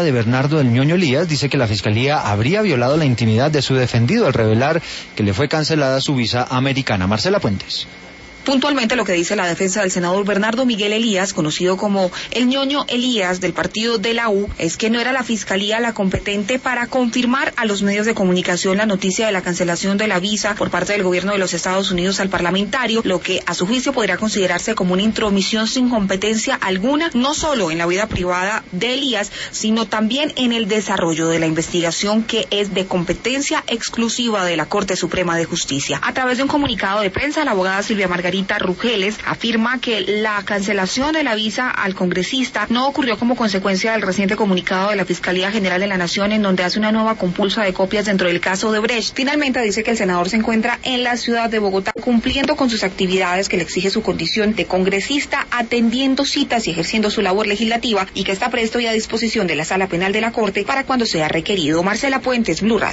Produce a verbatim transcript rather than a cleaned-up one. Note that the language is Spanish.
de Bernardo del Ñoño Elías dice que la Fiscalía habría violado la intimidad de su defendido al revelar que le fue cancelada su visa americana. Marcela Puentes. Puntualmente lo que dice la defensa del senador Bernardo Miguel Elías, conocido como el Ñoño Elías del partido de la U, es que no era la Fiscalía la competente para confirmar a los medios de comunicación la noticia de la cancelación de la visa por parte del gobierno de los Estados Unidos al parlamentario, lo que a su juicio podría considerarse como una intromisión sin competencia alguna, no solo en la vida privada de Elías, sino también en el desarrollo de la investigación que es de competencia exclusiva de la Corte Suprema de Justicia. A través de un comunicado de prensa, la abogada Silvia Margarita Rugeles afirma que la cancelación de la visa al congresista no ocurrió como consecuencia del reciente comunicado de la Fiscalía General de la Nación, en donde hace una nueva compulsa de copias dentro del caso de Brecht. Finalmente dice que el senador se encuentra en la ciudad de Bogotá cumpliendo con sus actividades que le exige su condición de congresista, atendiendo citas y ejerciendo su labor legislativa, y que está presto y a disposición de la Sala Penal de la Corte para cuando sea requerido. Marcela Puentes, Blue Radio.